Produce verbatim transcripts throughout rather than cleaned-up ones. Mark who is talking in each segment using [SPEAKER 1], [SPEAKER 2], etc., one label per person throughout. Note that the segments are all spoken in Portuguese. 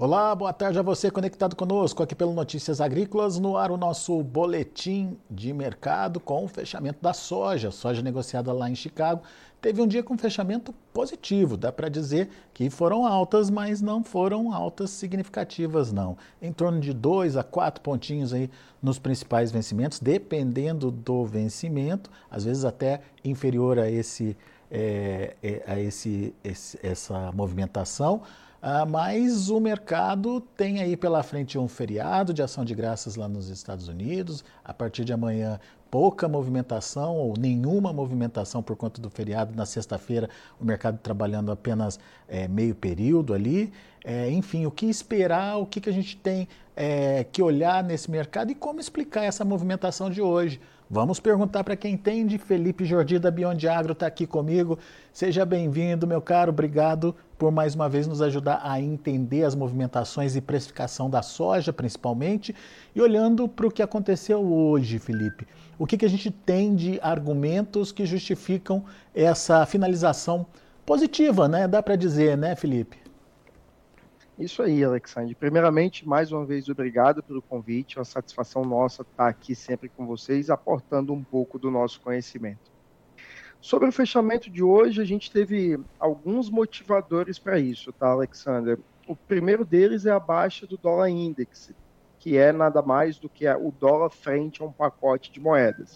[SPEAKER 1] Olá, boa tarde a você conectado conosco aqui pelo Notícias Agrícolas, no ar o nosso boletim de mercado com o fechamento da soja. Soja negociada lá em Chicago teve um dia com fechamento positivo, dá para dizer que foram altas, mas não foram altas significativas não. Em torno de dois a quatro pontinhos aí nos principais vencimentos, dependendo do vencimento, às vezes até inferior a esse, é, é, a esse, esse essa movimentação. Ah, mas o mercado tem aí pela frente um feriado de ação de graças lá nos Estados Unidos. A partir de amanhã, pouca movimentação ou nenhuma movimentação por conta do feriado. Na sexta-feira, o mercado trabalhando apenas é, meio período ali. É, enfim, o que esperar, o que, que a gente tem é, que olhar nesse mercado e como explicar essa movimentação de hoje. Vamos perguntar para quem entende. Felipe Jordi da Beyond Agro está aqui comigo. Seja bem-vindo, meu caro. Obrigado por mais uma vez nos ajudar a entender as movimentações e precificação da soja, principalmente. E olhando para o que aconteceu hoje, Felipe, o que, que a gente tem de argumentos que justificam essa finalização positiva, né? Dá para dizer, né, Felipe?
[SPEAKER 2] Isso aí, Alexandre. Primeiramente, mais uma vez, obrigado pelo convite. É uma satisfação nossa estar aqui sempre com vocês, aportando um pouco do nosso conhecimento. Sobre o fechamento de hoje, a gente teve alguns motivadores para isso, tá, Alexander? O primeiro deles é a baixa do dólar index, que é nada mais do que o dólar frente a um pacote de moedas.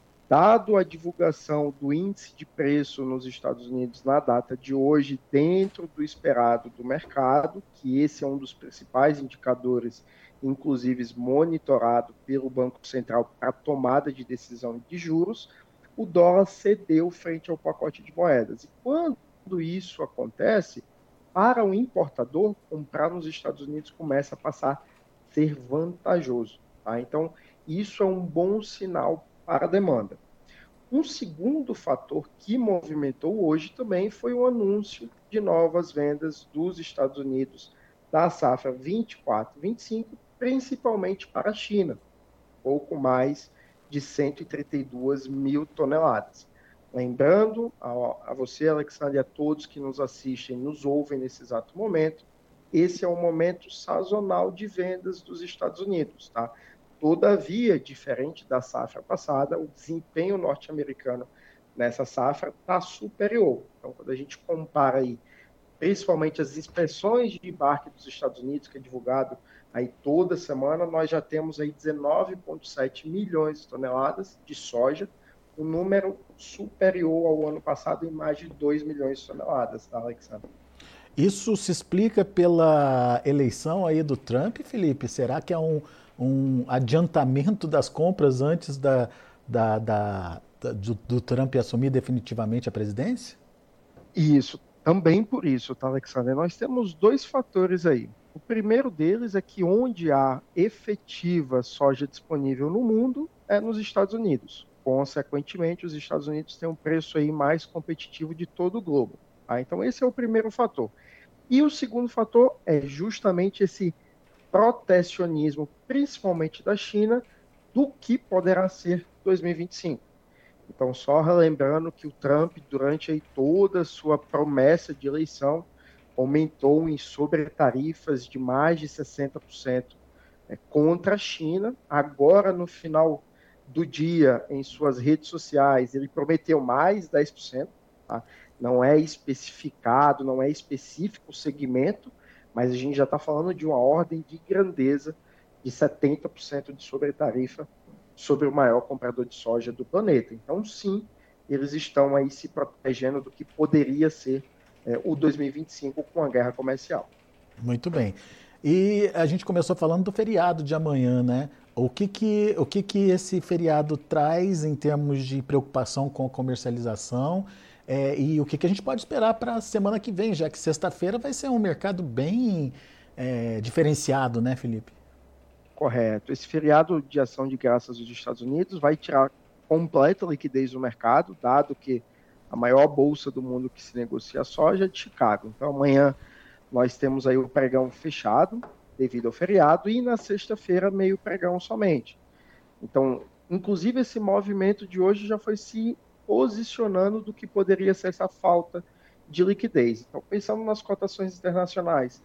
[SPEAKER 2] Dado a divulgação do índice de preço nos Estados Unidos na data de hoje, dentro do esperado do mercado, que esse é um dos principais indicadores, inclusive monitorado pelo Banco Central para a tomada de decisão de juros, o dólar cedeu frente ao pacote de moedas. E quando isso acontece, para o importador, comprar nos Estados Unidos começa a passar a ser vantajoso. Tá? Então, isso é um bom sinal para a demanda. Um segundo fator que movimentou hoje também foi o anúncio de novas vendas dos Estados Unidos da safra vinte e quatro vinte e cinco, principalmente para a China, pouco mais de cento e trinta e duas mil toneladas. Lembrando a, a você, Alexandre, e a todos que nos assistem, nos ouvem nesse exato momento, esse é o momento sazonal de vendas dos Estados Unidos, tá? Todavia, diferente da safra passada, o desempenho norte-americano nessa safra está superior. Então, quando a gente compara aí, principalmente as inspeções de embarque dos Estados Unidos, que é divulgado aí toda semana, nós já temos aí dezenove vírgula sete milhões de toneladas de soja, um número superior ao ano passado em mais de dois milhões de toneladas, tá, Alexandre?
[SPEAKER 1] Isso se explica pela eleição aí do Trump, Felipe? Será que é um, um adiantamento das compras antes da, da, da, da do, do Trump assumir definitivamente a presidência?
[SPEAKER 2] Isso, também por isso, tá, Alexandre? Nós temos dois fatores aí. O primeiro deles é que onde há efetiva soja disponível no mundo é nos Estados Unidos. Consequentemente, os Estados Unidos têm um preço aí mais competitivo de todo o globo. Tá? Então, esse é o primeiro fator. E o segundo fator é justamente esse protecionismo, principalmente da China, do que poderá ser dois mil e vinte e cinco. Então, só relembrando que o Trump, durante aí toda a sua promessa de eleição, aumentou em sobretarifas de mais de sessenta por cento é, contra a China. Agora, no final do dia, em suas redes sociais, ele prometeu mais dez por cento. Tá? Não é especificado, não é específico o segmento, mas a gente já está falando de uma ordem de grandeza de setenta por cento de sobretarifa sobre o maior comprador de soja do planeta. Então, sim, eles estão aí se protegendo do que poderia ser é, o dois mil e vinte e cinco com a guerra comercial.
[SPEAKER 1] Muito bem. E a gente começou falando do feriado de amanhã, né? O que que, o que que esse feriado traz em termos de preocupação com a comercialização? É, e o que que a gente pode esperar para a semana que vem, já que sexta-feira vai ser um mercado bem é, diferenciado, né, Felipe?
[SPEAKER 2] Correto. Esse feriado de ação de graças dos Estados Unidos vai tirar completa liquidez do mercado, dado que a maior bolsa do mundo que se negocia soja é de Chicago. Então, amanhã nós temos aí o pregão fechado, devido ao feriado, e na sexta-feira meio pregão somente. Então, inclusive, esse movimento de hoje já foi se posicionando do que poderia ser essa falta de liquidez. Então, pensando nas cotações internacionais,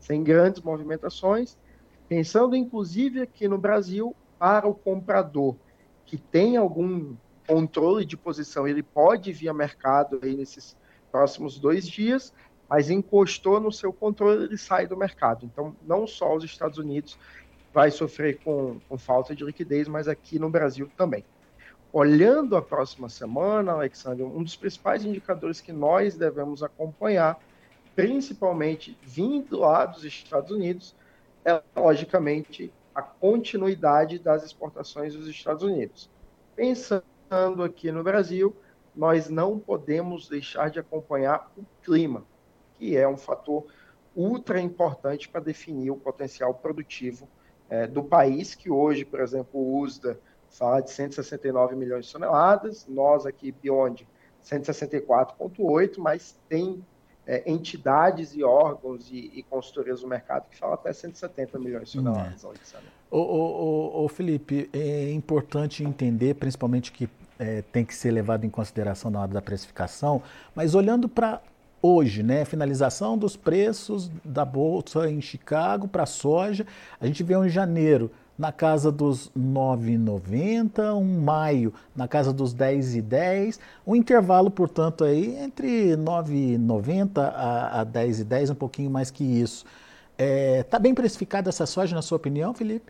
[SPEAKER 2] sem grandes movimentações, pensando inclusive aqui no Brasil, para o comprador que tem algum controle de posição, ele pode vir a mercado aí nesses próximos dois dias, mas encostou no seu controle, ele sai do mercado. Então, não só os Estados Unidos vai sofrer com, com falta de liquidez, mas aqui no Brasil também. Olhando a próxima semana, Alexandre, um dos principais indicadores que nós devemos acompanhar, principalmente vindo lá dos Estados Unidos, é, logicamente, a continuidade das exportações dos Estados Unidos. Pensando aqui no Brasil, nós não podemos deixar de acompanhar o clima, que é um fator ultra importante para definir o potencial produtivo é, do país, que hoje, por exemplo, o U S D A fala de cento e sessenta e nove milhões de toneladas, nós aqui, Beyond, cento e sessenta e quatro vírgula oito, mas tem é, entidades e órgãos e, e consultorias do mercado que falam até cento e setenta milhões de toneladas,
[SPEAKER 1] É.
[SPEAKER 2] Alexandre.
[SPEAKER 1] Ô, ô, ô, ô, Felipe, é importante entender, principalmente que é, tem que ser levado em consideração na hora da precificação, mas olhando para hoje, né, finalização dos preços da bolsa em Chicago para a soja, a gente vê um janeiro na casa dos nove e noventa, um maio na casa dos dez e dez, um intervalo, portanto, aí entre nove e noventa a, a dez e dez, um pouquinho mais que isso. Está é, bem precificada essa soja, na sua opinião, Felipe?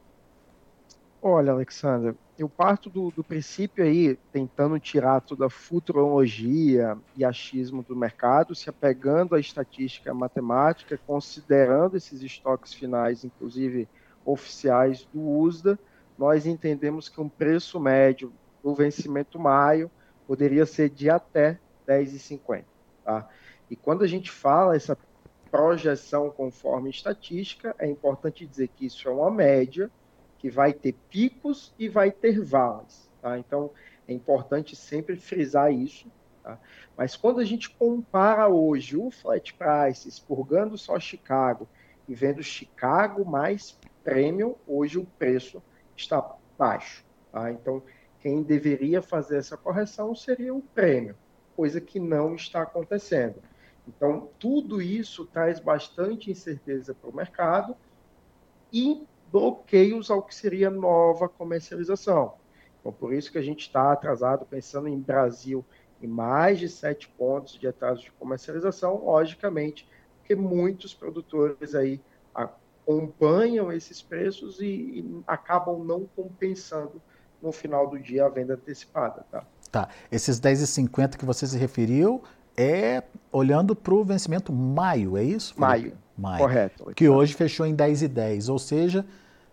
[SPEAKER 2] Olha, Alexandre, eu parto do, do princípio aí, tentando tirar toda a futurologia e achismo do mercado, se apegando à estatística matemática, considerando esses estoques finais, inclusive oficiais do U S D A, nós entendemos que um preço médio do vencimento maio poderia ser de até dez e cinquenta, tá? E quando a gente fala essa projeção conforme estatística, é importante dizer que isso é uma média, que vai ter picos e vai ter vales, tá? Então, é importante sempre frisar isso, tá? Mas quando a gente compara hoje o flat prices, purgando só Chicago e vendo Chicago mais premium, hoje o preço está baixo, tá? Então, quem deveria fazer essa correção seria o prêmio, coisa que não está acontecendo. Então, tudo isso traz bastante incerteza para o mercado e bloqueios ao que seria nova comercialização. Então, por isso que a gente está atrasado, pensando em Brasil, em mais de sete pontos de atraso de comercialização, logicamente, porque muitos produtores aí acompanham esses preços e, e acabam não compensando no final do dia a venda antecipada, tá?
[SPEAKER 1] Tá. Esses dez e cinquenta que você se referiu é olhando para o vencimento maio, é isso, Felipe?
[SPEAKER 2] Maio.
[SPEAKER 1] Maio.
[SPEAKER 2] Correto.
[SPEAKER 1] Que hoje fechou em dez e dez, ou seja,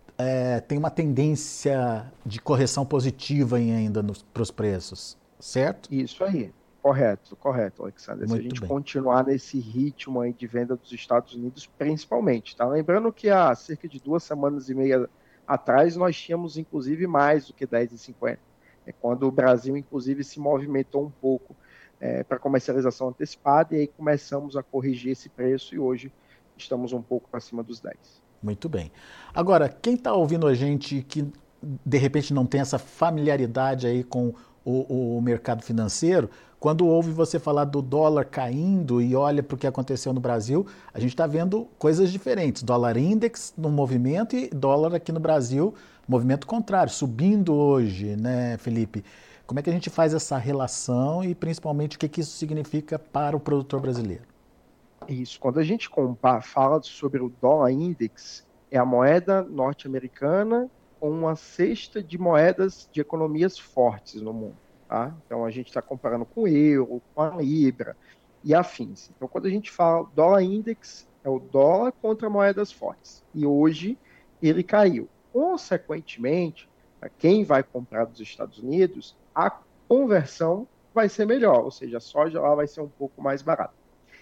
[SPEAKER 1] é, tem uma tendência de correção positiva ainda para os preços, certo?
[SPEAKER 2] Isso aí. Correto, correto, Alexandre. Se a gente
[SPEAKER 1] bem.
[SPEAKER 2] continuar nesse ritmo aí de venda dos Estados Unidos, principalmente, tá? Lembrando que há cerca de duas semanas e meia atrás nós tínhamos, inclusive, mais do que dez e cinquenta. É quando o Brasil, inclusive, se movimentou um pouco é, para comercialização antecipada e aí começamos a corrigir esse preço e hoje estamos um pouco acima dos dez.
[SPEAKER 1] Muito bem. Agora, quem está ouvindo a gente que de repente não tem essa familiaridade aí com o, o mercado financeiro, quando ouve você falar do dólar caindo e olha para o que aconteceu no Brasil, a gente está vendo coisas diferentes. Dólar index no movimento e dólar aqui no Brasil, movimento contrário, subindo hoje, né, Felipe? Como é que a gente faz essa relação e principalmente o que, que isso significa para o produtor brasileiro?
[SPEAKER 2] Isso. Quando a gente compara, fala sobre o dólar index, é a moeda norte-americana com uma cesta de moedas de economias fortes no mundo, tá? Então a gente está comparando com o euro, com a libra e afins. Então quando a gente fala dólar index, é o dólar contra moedas fortes. E hoje ele caiu. Consequentemente, para quem vai comprar dos Estados Unidos, a conversão vai ser melhor, ou seja, a soja lá vai ser um pouco mais barata.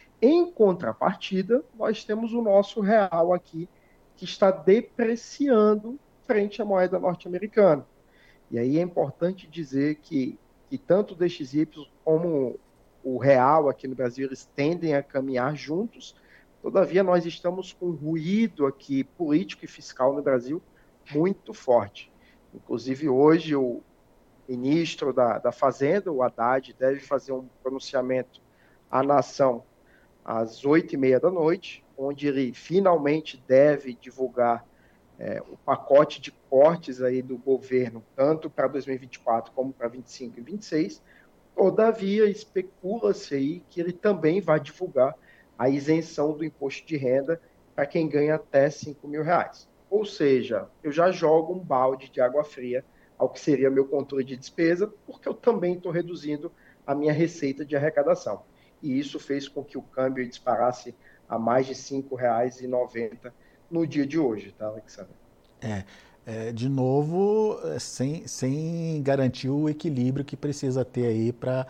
[SPEAKER 2] Em contrapartida, nós temos o nosso real aqui, que está depreciando frente à moeda norte-americana. E aí é importante dizer que, que tanto o D X Y como o real aqui no Brasil, eles tendem a caminhar juntos. Todavia, nós estamos com um ruído aqui político e fiscal no Brasil muito forte. Inclusive, hoje, o ministro da, da Fazenda, o Haddad, deve fazer um pronunciamento à nação às oito e meia da noite, onde ele finalmente deve divulgar é, o pacote de cortes aí do governo, tanto para dois mil e vinte e quatro como para vinte e cinco e vinte e seis. Todavia, especula-se aí que ele também vai divulgar a isenção do imposto de renda para quem ganha até cinco mil reais. Ou seja, eu já jogo um balde de água fria ao que seria meu controle de despesa, porque eu também estou reduzindo a minha receita de arrecadação. E isso fez com que o câmbio disparasse a mais de cinco reais e noventa centavos no dia de hoje, tá, Alexandre?
[SPEAKER 1] É, é, de novo, é, sem, sem garantir o equilíbrio que precisa ter aí para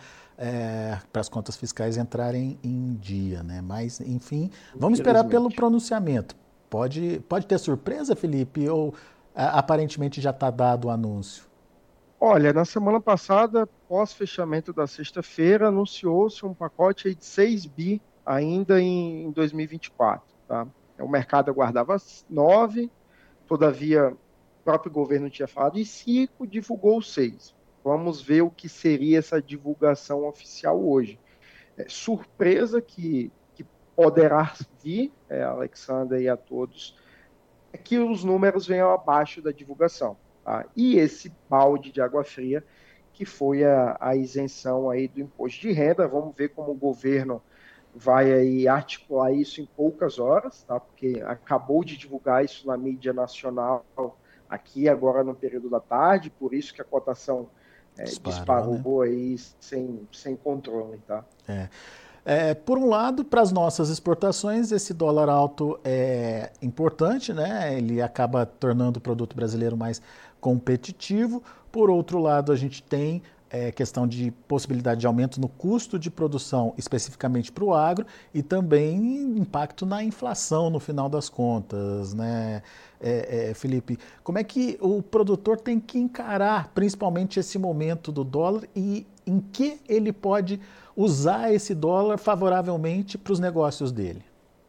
[SPEAKER 1] é, para as contas fiscais entrarem em dia, né? Mas, enfim, vamos esperar pelo
[SPEAKER 2] Infelizmente.
[SPEAKER 1] pronunciamento. Pode, pode ter surpresa, Felipe? Ou a, aparentemente já está dado o anúncio?
[SPEAKER 2] Olha, na semana passada, pós-fechamento da sexta-feira, anunciou-se um pacote aí de seis bi ainda em, em dois mil e vinte e quatro, tá? O mercado aguardava nove, todavia, o próprio governo tinha falado em cinco, divulgou seis. Vamos ver o que seria essa divulgação oficial hoje. É, surpresa que, que poderá vir, é, Alexander e a todos, é que os números venham abaixo da divulgação. Tá? E esse balde de água fria, que foi a, a isenção aí do imposto de renda, vamos ver como o governo vai aí articular isso em poucas horas, tá? Porque acabou de divulgar isso na mídia nacional aqui agora no período da tarde, por isso que a cotação é,
[SPEAKER 1] Disparou, né?
[SPEAKER 2] disparou aí sem, sem controle, tá?
[SPEAKER 1] É. É, por um lado, para as nossas exportações, esse dólar alto é importante, né? Ele acaba tornando o produto brasileiro mais competitivo. Por outro lado, a gente tem é, questão de possibilidade de aumento no custo de produção, especificamente para o agro, e também impacto na inflação no final das contas, né? É, é, Felipe, como é que o produtor tem que encarar principalmente esse momento do dólar e em que ele pode usar esse dólar favoravelmente para os negócios dele?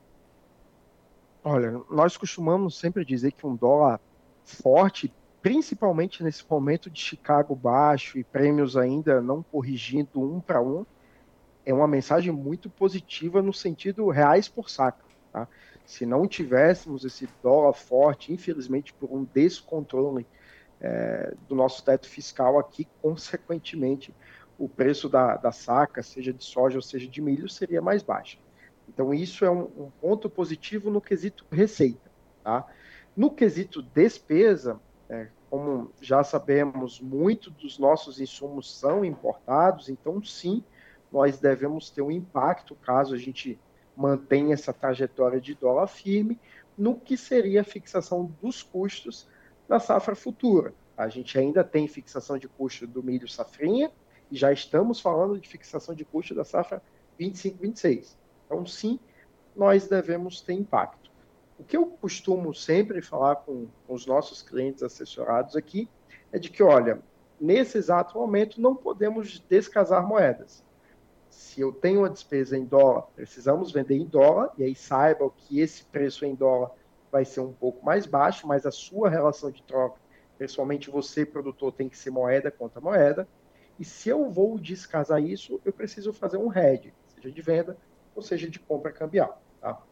[SPEAKER 2] Olha, nós costumamos sempre dizer que um dólar forte, principalmente nesse momento de Chicago baixo e prêmios ainda não corrigindo um para um, é uma mensagem muito positiva no sentido reais por saca. Tá? Se não tivéssemos esse dólar forte, infelizmente por um descontrole é, do nosso teto fiscal aqui, consequentemente, o preço da, da saca, seja de soja ou seja de milho, seria mais baixo. Então, isso é um, um ponto positivo no quesito receita. Tá? No quesito despesa, é, como já sabemos, muito dos nossos insumos são importados, então, sim, nós devemos ter um impacto caso a gente mantenha essa trajetória de dólar firme no que seria a fixação dos custos da safra futura. A gente ainda tem fixação de custo do milho safrinha e já estamos falando de fixação de custo da safra vinte e cinco, vinte e seis. Então, sim, nós devemos ter impacto. O que eu costumo sempre falar com, com os nossos clientes assessorados aqui é de que, olha, nesse exato momento não podemos descasar moedas. Se eu tenho uma despesa em dólar, precisamos vender em dólar, e aí saiba que esse preço em dólar vai ser um pouco mais baixo, mas a sua relação de troca, principalmente você, produtor, tem que ser moeda contra moeda. E se eu vou descasar isso, eu preciso fazer um hedge, seja de venda ou seja de compra cambial. Tá?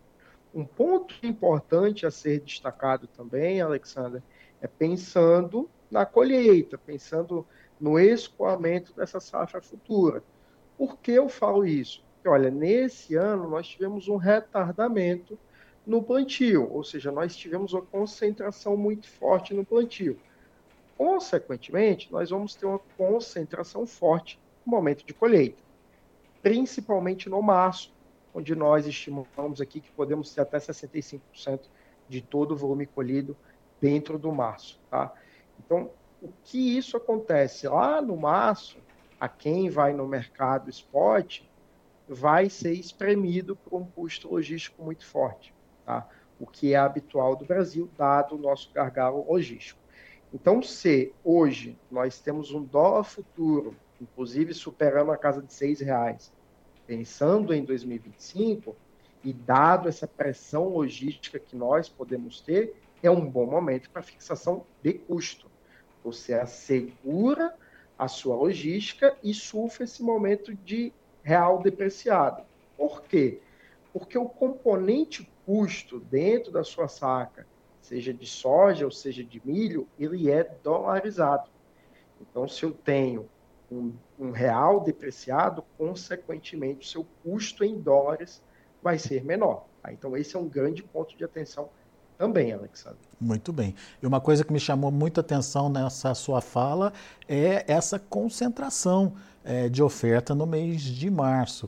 [SPEAKER 2] Um ponto importante a ser destacado também, Alexandre, é pensando na colheita, pensando no escoamento dessa safra futura. Por que eu falo isso? Porque, olha, nesse ano nós tivemos um retardamento no plantio, ou seja, nós tivemos uma concentração muito forte no plantio. Consequentemente, nós vamos ter uma concentração forte no momento de colheita, principalmente no março, onde nós estimamos aqui que podemos ter até sessenta e cinco por cento de todo o volume colhido dentro do março. Tá? Então, o que isso acontece? Lá no março, a quem vai no mercado spot vai ser espremido por um custo logístico muito forte, tá? O que é habitual do Brasil, dado o nosso gargalo logístico. Então, se hoje nós temos um dólar futuro, inclusive superando a casa de seis reais, pensando em dois mil e vinte e cinco, e dado essa pressão logística que nós podemos ter, é um bom momento para fixação de custo. Você assegura a sua logística e surfa esse momento de real depreciado. Por quê? porque o componente custo dentro da sua saca, seja de soja ou seja de milho, ele é dolarizado. Então, se eu tenho um, um real depreciado, consequentemente, o seu custo em dólares vai ser menor. Tá? Então, esse é um grande ponto de atenção também, Alexandre.
[SPEAKER 1] Muito bem. E uma coisa que me chamou muita atenção nessa sua fala é essa concentração é, de oferta no mês de março.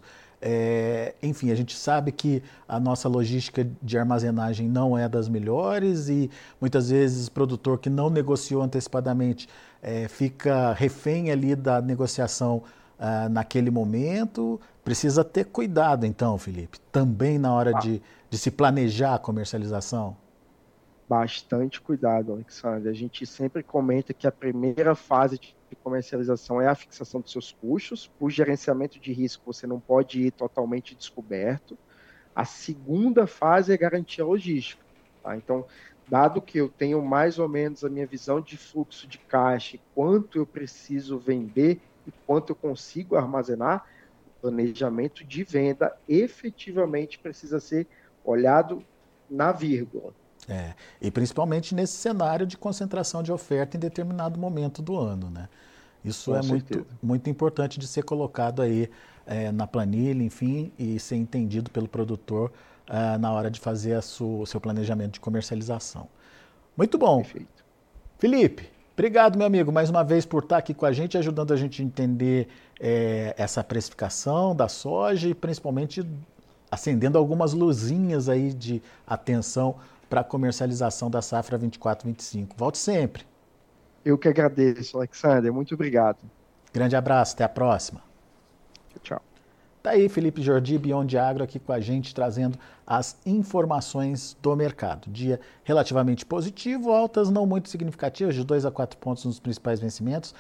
[SPEAKER 1] É, enfim, a gente sabe que a nossa logística de armazenagem não é das melhores e muitas vezes o produtor que não negociou antecipadamente é, fica refém ali da negociação ah, naquele momento. Precisa ter cuidado então, Felipe, também na hora de, de se planejar a comercialização.
[SPEAKER 2] Bastante cuidado, Alexandre. A gente sempre comenta que a primeira fase de comercialização é a fixação dos seus custos. Por gerenciamento de risco, você não pode ir totalmente descoberto. A segunda fase é garantir a logística. Tá? Então, dado que eu tenho mais ou menos a minha visão de fluxo de caixa, quanto eu preciso vender e quanto eu consigo armazenar, o planejamento de venda efetivamente precisa ser olhado na vírgula.
[SPEAKER 1] É, e principalmente nesse cenário de concentração de oferta em determinado momento do ano, né? Isso
[SPEAKER 2] Com
[SPEAKER 1] é muito,
[SPEAKER 2] certeza.
[SPEAKER 1] muito importante de ser colocado aí é, na planilha, enfim, e ser entendido pelo produtor é, na hora de fazer a su, o seu planejamento de comercialização. Muito bom.
[SPEAKER 2] Perfeito.
[SPEAKER 1] Felipe, obrigado, meu amigo, mais uma vez por estar aqui com a gente, ajudando a gente a entender é, essa precificação da soja e principalmente acendendo algumas luzinhas aí de atenção para a comercialização da safra vinte e quatro vinte e cinco. Volte sempre.
[SPEAKER 2] Eu que agradeço, Alexander. Muito obrigado.
[SPEAKER 1] Grande abraço, até a próxima.
[SPEAKER 2] Tchau.
[SPEAKER 1] Tá aí Felipe Jordi, Beyond Agro, aqui com a gente, trazendo as informações do mercado. Dia relativamente positivo, altas não muito significativas, de dois a quatro pontos nos principais vencimentos,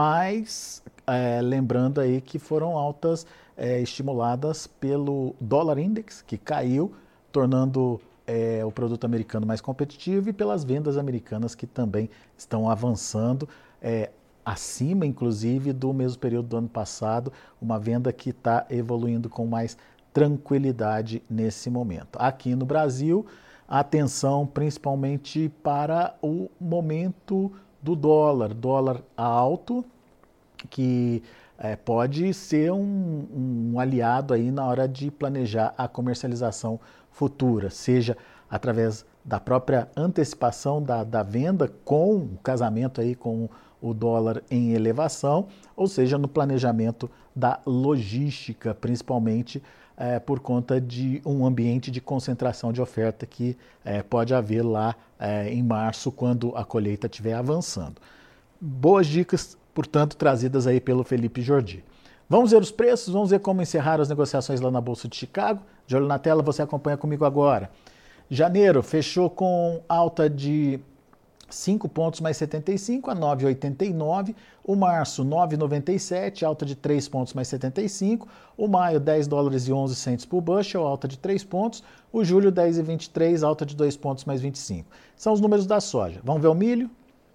[SPEAKER 1] mas é, lembrando aí que foram altas é, estimuladas pelo dólar index, que caiu, tornando é, o produto americano mais competitivo, e pelas vendas americanas que também estão avançando, é, acima, inclusive, do mesmo período do ano passado, uma venda que está evoluindo com mais tranquilidade nesse momento. Aqui no Brasil, atenção principalmente para o momento do dólar, dólar alto, que é, pode ser um, um aliado aí na hora de planejar a comercialização futura, seja através da própria antecipação da, da venda com o casamento aí com o dólar em elevação, ou seja, no planejamento da logística, principalmente é, por conta de um ambiente de concentração de oferta que é, pode haver lá é, em março, quando a colheita estiver avançando. Boas dicas, portanto, trazidas aí pelo Felipe Jordi. Vamos ver os preços, vamos ver como encerraram as negociações lá na Bolsa de Chicago. De olho na tela, você acompanha comigo agora. Janeiro fechou com alta de cinco pontos mais setenta e cinco a nove vírgula oitenta e nove. O março, nove vírgula noventa e sete, alta de três pontos mais setenta e cinco. O maio, dez dólares e onze centos por bushel, alta de três pontos. O julho, dez vírgula vinte e três, alta de dois pontos mais vinte e cinco. São os números da soja. Vamos ver o milho?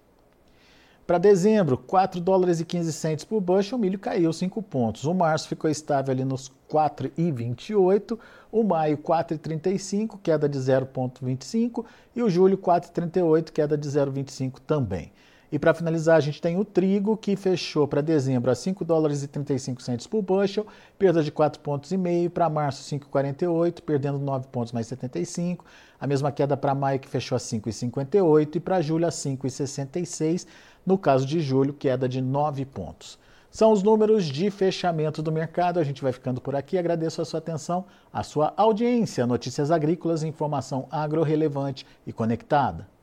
[SPEAKER 1] Para dezembro, quatro dólares e quinze centos por bushel, o milho caiu cinco pontos. O março ficou estável ali nos quatro vírgula vinte e oito, o maio quatro vírgula trinta e cinco, queda de zero vírgula vinte e cinco, e o julho quatro vírgula trinta e oito, queda de zero vírgula vinte e cinco também. E para finalizar, a gente tem o trigo, que fechou para dezembro a cinco dólares e trinta e cinco centos por bushel, perda de quatro pontos e meio, para março cinco vírgula quarenta e oito, perdendo nove pontos mais setenta e cinco, a mesma queda para maio, que fechou a cinco vírgula cinquenta e oito, e para julho a cinco vírgula sessenta e seis, no caso de julho, queda de nove pontos. São os números de fechamento do mercado. A gente vai ficando por aqui. Agradeço a sua atenção, a sua audiência. Notícias agrícolas, informação agro relevante e conectada.